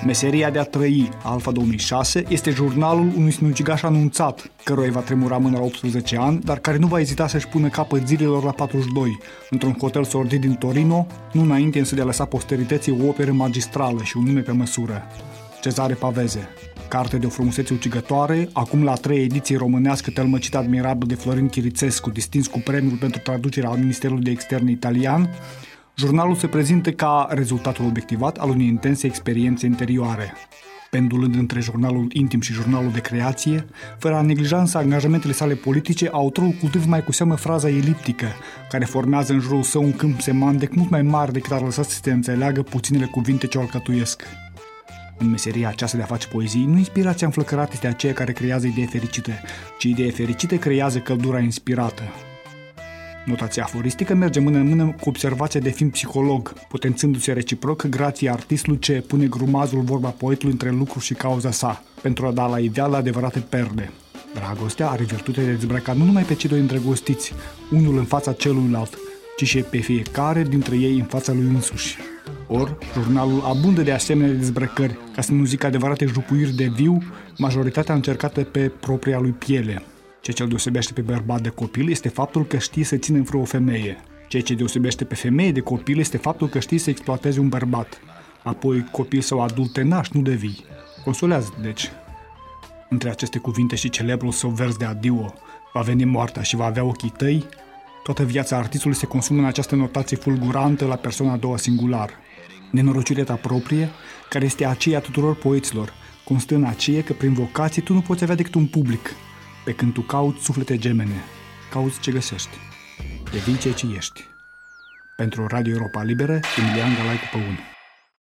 Meseria de a trăi, Alfa 2006, este jurnalul unui sinucigaș anunțat, căruia îi va tremura mâna la 18 ani, dar care nu va ezita să-și pună capăt zilelor la 42, într-un hotel sordid din Torino, nu înainte însă de a lăsa posterității o operă magistrală și un nume pe măsură. Cezare Paveze. Carte de o frumusețe ucigătoare, acum la 3 ediții românească tălmăcită admirabil de Florin Chirițescu, distins cu premiul pentru traducerea al Ministerului de Externe italian, jurnalul se prezintă ca rezultatul obiectivat al unei intense experiențe interioare. Pendulând între jurnalul intim și jurnalul de creație, fără a neglija însă angajamentele sale politice, autorul cultivă mai cu seamă fraza eliptică, care formează în jurul său un câmp semantic mult mai mare decât ar lăsa să se înțeleagă puținele cuvinte ce o alcătuiesc. În meseria aceasta de a face poezii, nu inspirația înflăcărată este aceea care creează idei fericite, ci idei fericite creează căldura inspirată. Notația aforistică merge mână în mână cu observația de film psiholog, potențându-se reciproc grație artistului ce pune grumazul vorba poetului între lucru și cauza sa, pentru a da la ideal adevărate perde. Dragostea are virtutea de a dezbrăca nu numai pe cei doi îndrăgostiți, unul în fața celuilalt, ci și pe fiecare dintre ei în fața lui însuși. Or, jurnalul abundă de asemenea dezbrăcări, ca să nu zic adevărate jupuiri de viu, majoritatea încercată pe propria lui piele. Ceea ce îl deosebește pe bărbat de copil este faptul că știe să țină în frâu o femeie. Ceea ce deosebește pe femeie de copil este faptul că știe să exploateze un bărbat. Apoi copil sau adult tenaș, nu devii. Consolează, deci. Între aceste cuvinte și celebrul său vers de adio, va veni moartea și va avea ochii tăi, toată viața artistului se consumă în această notație fulgurantă la persoana a doua singular. Nenorocirea ta proprie, care este aceea tuturor poeților, constă în aceea că prin vocație tu nu poți avea decât un public, pe când tu cauți suflete gemene, cauți ce găsești, devii ceea ce ești. Pentru Radio Europa Liberă, Emilian Galaicu Păun.